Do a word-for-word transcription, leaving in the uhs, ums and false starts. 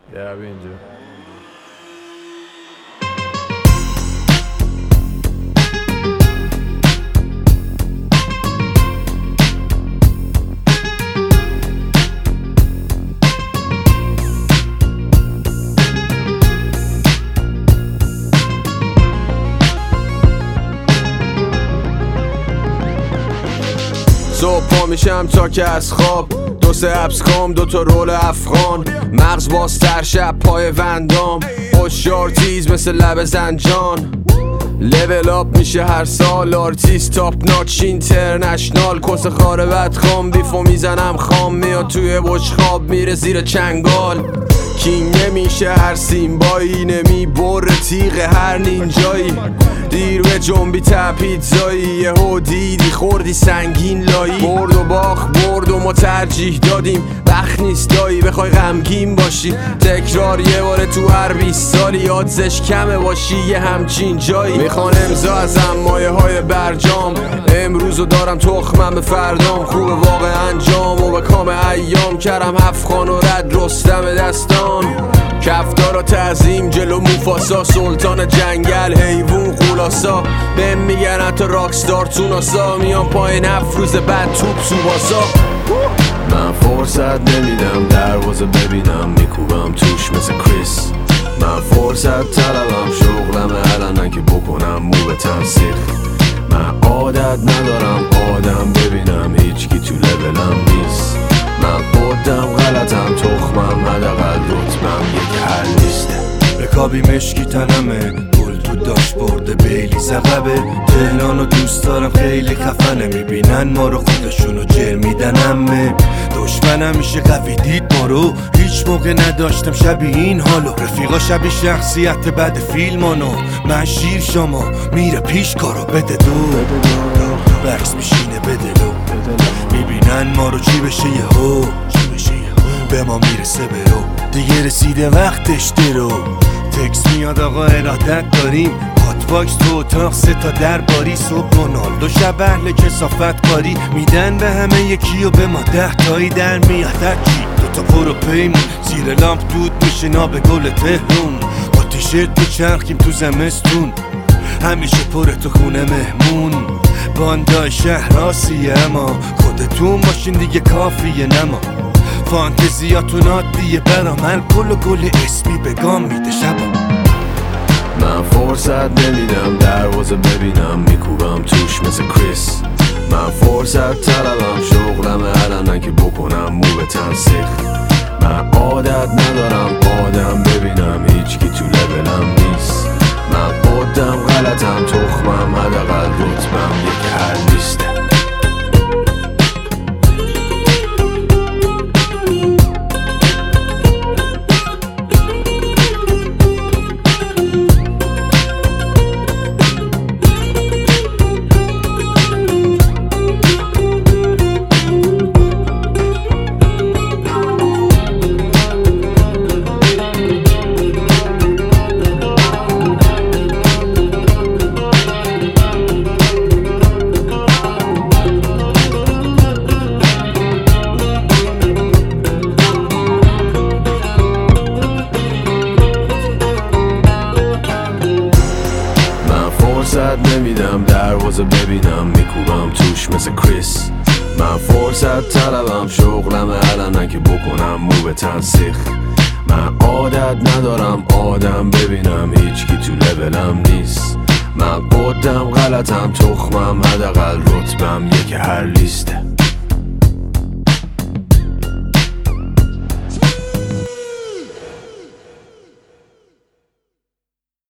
یه روی اینجا صبح پا میشم تا که از خواب دو سه ابس کام دو تا رول افغان مغز بازتر شب پای وندام هوشیار تیز مثل لب زنجان لول اپ میشه هر سال آرتیست تاپ ناچ اینترنشنال کس خاره بدخام بیفو میزنم خام میاد توی بشخاب میره زیر چنگال کینگ نمیشه هر سیمبایی نمی بر تیغ هر نینجایی دیر به جنبی تپیتزایی یه هو دیدی خوردی سنگین لایی برد و باخ برد و ما ترجیح دادیم وقت نیست دایی بخوای غمگین باشی تکرار یه باره تو هر بیست سالی یادزش کمه باشی یه همچین جایی میخوان امضا ازم مایه های برجام امروزو دارم تخمم به فردام خوبه واقع انجام و به کام ایام کرم هفخان و رد رستم دستان کفتارا تعظیم جلو موفاسا سلطان جنگل حیوون خلاصا بهم میگن حتی راکستار تو ناسا میان پایین هفت روز بعد توپ سوباسا من فرصت نمیدم دروازه ببینم میکوبم توش مثل کریس من فرصت طلبم شغلم علنا که بکنم مو به تنسیخ من عادت ندارم آدم ببینم هیچکی تو لولم نیست من بودم غلطم تخمم حداقل رتبم یک حل نیسته رکابی مشکی تنمه گل تو داشت برده بیلی زقبه تهرانو دوست دارم خیلی خفنه میبینن ما رو خودشونو جر میدن همه دشمنم میشه قوی دید ما رو هیچ موقع نداشتم شبیه این حالو رفیقا شبیه شخصیت بد فیلمانو من شیر شما میره پیش کارو بده دو برس میشینه بده لو میبینن ما رو چی بشه یه هو به ما میرسه برو دیگه رسیده وقتش درو تکس میاد آقا ارادت داریم هات باکس تو اتاق سه تا در باری صبح رونالدو شب اهل کسافت کاری میدن به همه یکی و به ما ده تایی در میاد هرکی دوتا پرو پیمون زیر لامپ دود میشه ناب گل تهرون با تیشرت تو چرخیم تو زمستون همیشه پره تو خونه مهمون باندای شهر آسیه اما خودتون ماشین دیگه کافیه نما فانتزیاتون عادیه برامل گل و گل اسمی بگام میده شبا من فرصت نمیدم دروازه ببینم میکوبم توش مثل کریس من فرصت طلبم شغلم علنا که بکنم مو به تنسیخ من عادت ندارم آدم ببینم هیچکی تو لولم نیست من بودم غلطم تخمم حداقل رتبم یک حل نیسته فرصت نمیدم دروازه ببینم میکوبم توش مثل کریس من فرصت طلبم شغلم علنا که بکنم مو به تنسیخ من عادت ندارم آدم ببینم هیچکی تو لولم نیست من بودم غلطم تخمم حداقل رتبم یک هر لیسته